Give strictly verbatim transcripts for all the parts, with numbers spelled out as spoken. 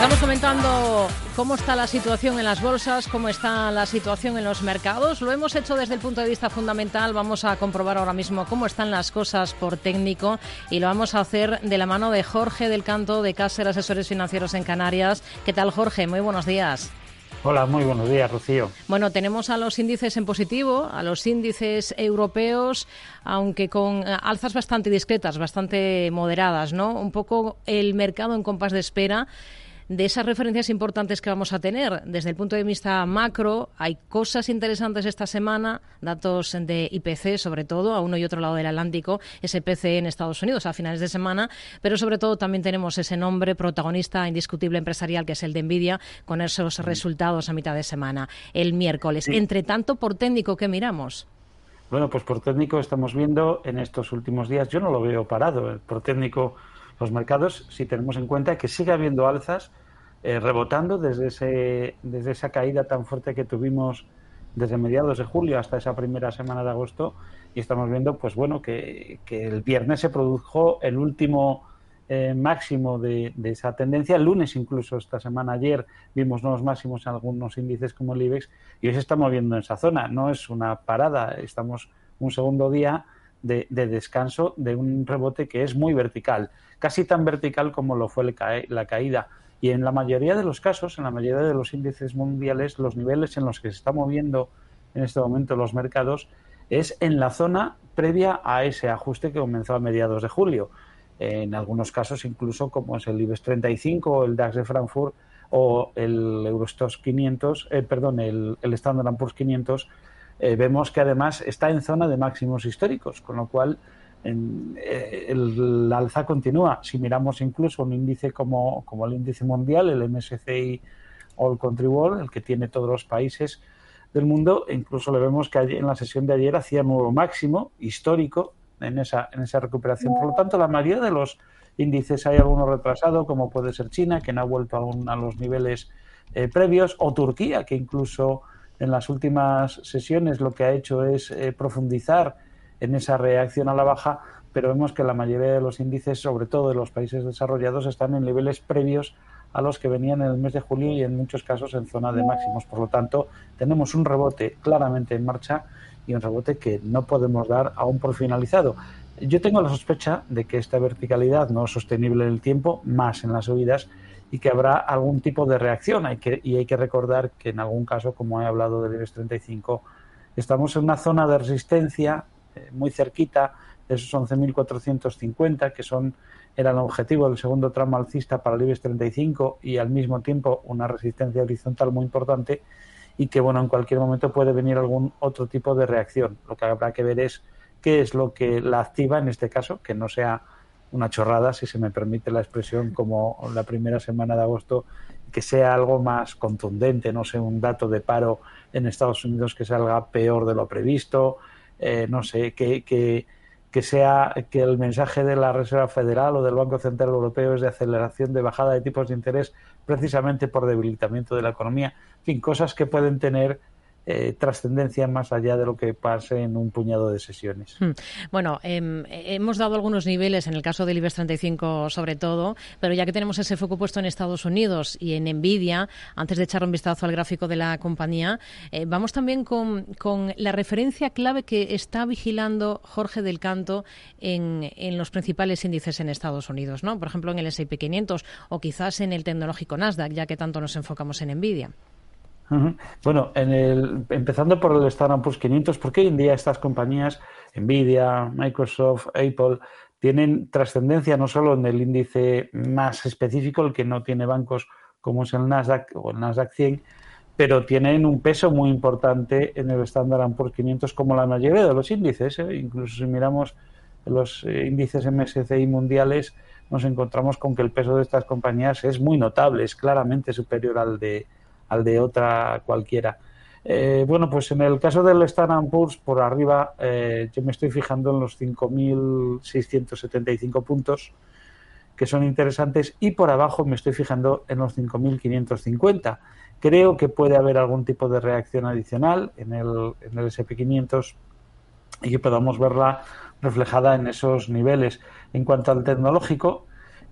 Estamos comentando cómo está la situación en las bolsas, cómo está la situación en los mercados. Lo hemos hecho desde el punto de vista fundamental. Vamos a comprobar ahora mismo cómo están las cosas por técnico y lo vamos a hacer de la mano de Jorge del Canto, de Caser Asesores Financieros en Canarias. ¿Qué tal, Jorge? Muy buenos días. Hola, muy buenos días, Rocío. Bueno, tenemos a los índices en positivo, a los índices europeos, aunque con alzas bastante discretas, bastante moderadas, ¿no? Un poco el mercado en compás de espera de esas referencias importantes que vamos a tener. Desde el punto de vista macro, hay cosas interesantes esta semana, datos de I P C sobre todo, a uno y otro lado del Atlántico, ese P C E en Estados Unidos a finales de semana, pero sobre todo también tenemos ese nombre protagonista indiscutible empresarial que es el de Nvidia, con esos resultados a mitad de semana, el miércoles. Sí. Entre tanto, por técnico, ¿qué miramos? Bueno, pues por técnico estamos viendo en estos últimos días, yo no lo veo parado, por técnico los mercados, si tenemos en cuenta que sigue habiendo alzas, eh, rebotando desde ese desde esa caída tan fuerte que tuvimos desde mediados de julio hasta esa primera semana de agosto, y estamos viendo pues bueno que, que el viernes se produjo el último eh, máximo de, de esa tendencia, el lunes incluso esta semana, ayer vimos nuevos máximos en algunos índices como el IBEX y hoy se está moviendo en esa zona, no es una parada, estamos un segundo día De, de descanso de un rebote que es muy vertical, casi tan vertical como lo fue la caída. Y en la mayoría de los casos, en la mayoría de los índices mundiales, los niveles en los que se está moviendo en este momento los mercados es en la zona previa a ese ajuste que comenzó a mediados de julio. En algunos casos, incluso como es el IBEX treinta y cinco, el DAX de Frankfurt o el Eurostoxx quinientos, eh, perdón, el, el Standard and Poor's quinientos, Eh, vemos que además está en zona de máximos históricos, con lo cual en, eh, el, la alza continúa. Si miramos incluso un índice como, como el índice mundial, el M S C I All Country World, el que tiene todos los países del mundo, incluso le vemos que en la sesión de ayer hacía nuevo máximo histórico en esa, en esa recuperación. Por lo tanto, la mayoría de los índices hay alguno retrasado, como puede ser China, que no ha vuelto aún a los niveles eh, previos, o Turquía, que incluso en las últimas sesiones lo que ha hecho es eh, profundizar en esa reacción a la baja, pero vemos que la mayoría de los índices, sobre todo de los países desarrollados, están en niveles previos a los que venían en el mes de julio y en muchos casos en zona de máximos. Por lo tanto, tenemos un rebote claramente en marcha y un rebote que no podemos dar aún por finalizado. Yo tengo la sospecha de que esta verticalidad no es sostenible en el tiempo, más en las subidas, y que habrá algún tipo de reacción. Hay que, y hay que recordar que en algún caso, como he hablado del IBEX treinta y cinco, estamos en una zona de resistencia eh, muy cerquita de esos once mil cuatrocientos cincuenta, que son era el objetivo del segundo tramo alcista para el IBEX treinta y cinco, y al mismo tiempo una resistencia horizontal muy importante, y que bueno, en cualquier momento puede venir algún otro tipo de reacción. Lo que habrá que ver es qué es lo que la activa en este caso, que no sea una chorrada, si se me permite la expresión, como la primera semana de agosto, que sea algo más contundente, no sé, un dato de paro en Estados Unidos que salga peor de lo previsto, eh, no sé, que, que, que sea que el mensaje de la Reserva Federal o del Banco Central Europeo es de aceleración de bajada de tipos de interés precisamente por debilitamiento de la economía. En fin, cosas que pueden tener Eh, trascendencia más allá de lo que pase en un puñado de sesiones. Bueno, eh, hemos dado algunos niveles en el caso del IBEX treinta y cinco sobre todo, pero ya que tenemos ese foco puesto en Estados Unidos y en Nvidia, antes de echar un vistazo al gráfico de la compañía, eh, vamos también con, con la referencia clave que está vigilando Jorge del Canto en, en los principales índices en Estados Unidos, ¿no? Por ejemplo, en el ese y pe quinientos o quizás en el tecnológico Nasdaq, ya que tanto nos enfocamos en Nvidia. Uh-huh. Bueno, en el, empezando por el Standard and Poor's quinientos, porque hoy en día estas compañías, Nvidia, Microsoft, Apple, tienen trascendencia no solo en el índice más específico, el que no tiene bancos como es el Nasdaq o el Nasdaq cien, pero tienen un peso muy importante en el Standard and Poor's quinientos como la mayoría de los índices, ¿eh? Incluso si miramos los eh, índices eme ese ce i mundiales, nos encontramos con que el peso de estas compañías es muy notable, es claramente superior al de al de otra cualquiera. Eh, bueno, pues en el caso del Standard and Poor's, por arriba, eh, yo me estoy fijando en los cinco mil seiscientos setenta y cinco puntos, que son interesantes, y por abajo me estoy fijando en los cinco mil quinientos cincuenta. Creo que puede haber algún tipo de reacción adicional en el, en el ese y pe quinientos y que podamos verla reflejada en esos niveles. En cuanto al tecnológico,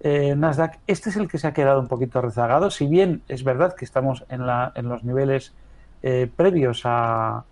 eh, Nasdaq, este es el que se ha quedado un poquito rezagado. Si bien es verdad que estamos en, la, en los niveles eh, previos a,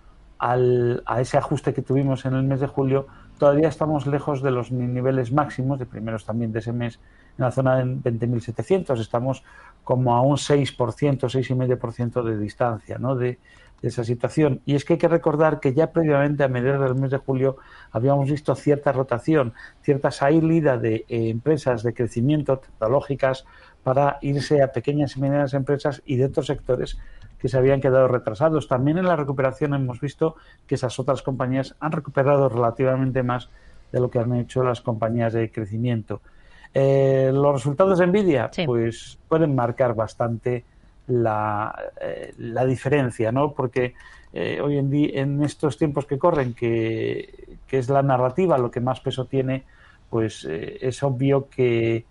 al, a ese ajuste que tuvimos en el mes de julio, todavía estamos lejos de los niveles máximos, de primeros también de ese mes, en la zona de veinte mil setecientos. Estamos como a un seis por ciento, seis coma cinco por ciento de distancia, ¿no?, de, de esa situación. Y es que hay que recordar que ya previamente, a mediados del mes de julio, habíamos visto cierta rotación, cierta salida de eh, empresas de crecimiento tecnológicas para irse a pequeñas y medianas empresas y de otros sectores que se habían quedado retrasados. También en la recuperación hemos visto que esas otras compañías han recuperado relativamente más de lo que han hecho las compañías de crecimiento. Eh, los resultados de Nvidia, sí, pues pueden marcar bastante la, eh, la diferencia, ¿no? Porque eh, hoy en día, en estos tiempos que corren, que, que es la narrativa lo que más peso tiene, pues eh, es obvio que,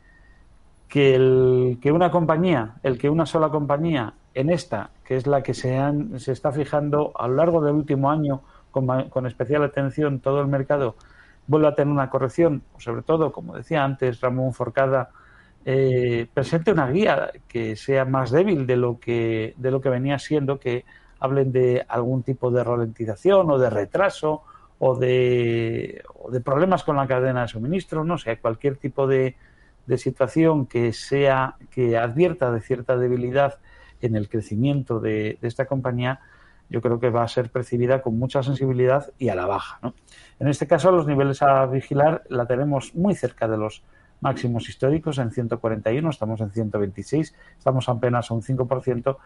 que, el, que una compañía, el que una sola compañía en esta, que es la que se, han, se está fijando a lo largo del último año con, con especial atención todo el mercado, vuelve a tener una corrección, sobre todo, como decía antes Ramón Forcada, eh, presente una guía que sea más débil de lo que de lo que venía siendo, que hablen de algún tipo de ralentización o de retraso o de, o de problemas con la cadena de suministro, no sé, cualquier tipo de, de situación que sea que advierta de cierta debilidad en el crecimiento de, de esta compañía, yo creo que va a ser percibida con mucha sensibilidad y a la baja, ¿no? En este caso, los niveles a vigilar la tenemos muy cerca de los máximos históricos, en ciento cuarenta y uno, estamos en ciento veintiséis, estamos apenas a un cinco por ciento.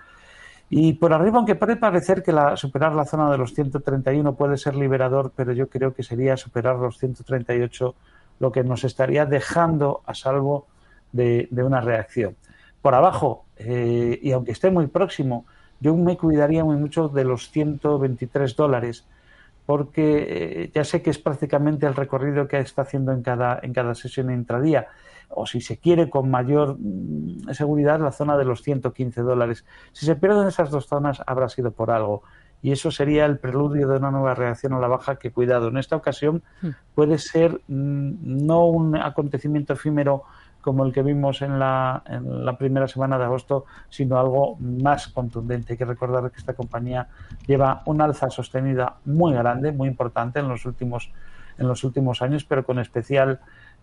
Y por arriba, aunque puede parecer que la, superar la zona de los ciento treinta y uno puede ser liberador, pero yo creo que sería superar los ciento treinta y ocho lo que nos estaría dejando a salvo de, de una reacción. Por abajo, eh, y aunque esté muy próximo, yo me cuidaría muy mucho de los ciento veintitrés dólares, porque eh, ya sé que es prácticamente el recorrido que está haciendo en cada, en cada sesión intradía, o si se quiere con mayor mm, seguridad, la zona de los ciento quince dólares. Si se pierden esas dos zonas, habrá sido por algo. Y eso sería el preludio de una nueva reacción a la baja que, cuidado, en esta ocasión puede ser mmm, no un acontecimiento efímero como el que vimos en la, en la primera semana de agosto, sino algo más contundente. Hay que recordar que esta compañía lleva una alza sostenida muy grande, muy importante en los últimos, en los últimos años, pero con especial,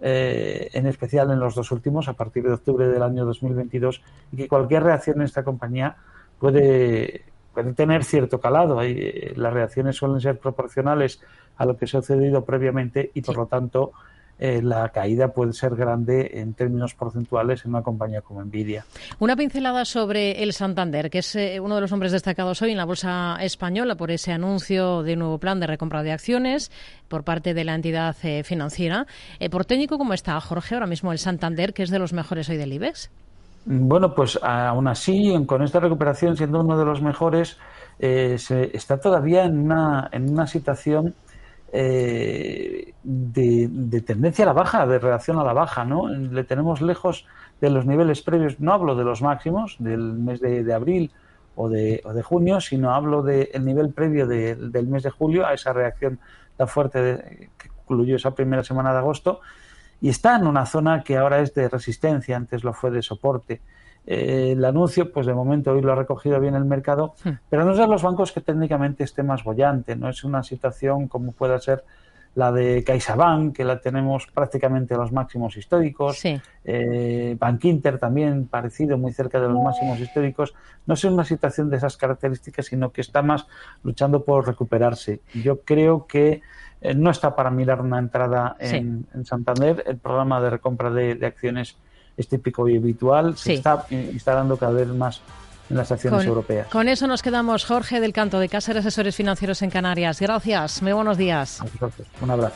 eh, en especial en los dos últimos, a partir de octubre del año dos mil veintidós, y que cualquier reacción en esta compañía puede, puede tener cierto calado. Hay, las reacciones suelen ser proporcionales a lo que se ha sucedido previamente y, por sí. lo tanto, Eh, la caída puede ser grande en términos porcentuales en una compañía como Nvidia. Una pincelada sobre el Santander, que es eh, uno de los nombres destacados hoy en la bolsa española por ese anuncio de un nuevo plan de recompra de acciones por parte de la entidad eh, financiera. Eh, por técnico, ¿cómo está, Jorge, ahora mismo el Santander, que es de los mejores hoy del IBEX? Bueno, pues aún así, con esta recuperación siendo uno de los mejores, eh, se está todavía en una, en una situación Eh, de, de tendencia a la baja, de reacción a la baja, ¿no? Le tenemos lejos de los niveles previos, no hablo de los máximos del mes de, de abril o de, o de junio, sino hablo del nivel previo de, del mes de julio, a esa reacción tan fuerte de, que concluyó esa primera semana de agosto, y está en una zona que ahora es de resistencia, antes lo fue de soporte. Eh, el anuncio, pues de momento hoy lo ha recogido bien el mercado, sí. pero no es de los bancos que técnicamente esté más bollante, no es una situación como pueda ser la de CaixaBank, que la tenemos prácticamente a los máximos históricos, sí. eh, Bankinter también parecido, muy cerca de los máximos históricos. No es una situación de esas características, sino que está más luchando por recuperarse. Yo creo que eh, no está para mirar una entrada en, sí. en Santander. El programa de recompra de, de acciones es típico y habitual, se sí. está instalando cada vez más en las acciones con, europeas. Con eso nos quedamos. Jorge del Canto, de Caser Asesores Financieros en Canarias. Gracias, muy buenos días. Un abrazo.